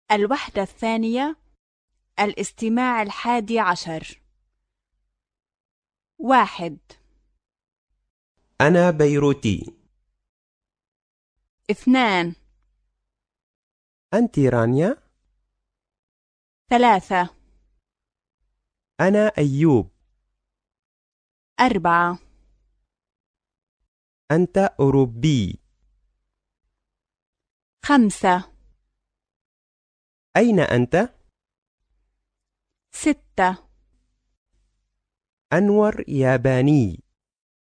الوحدة الثانية. الاستماع 11. 1. أنا بيروتي. 2. أنت رانيا؟ 3. أنا أيوب. 4. أنت أوروبي. 5. أين أنت؟ 6. أنور ياباني.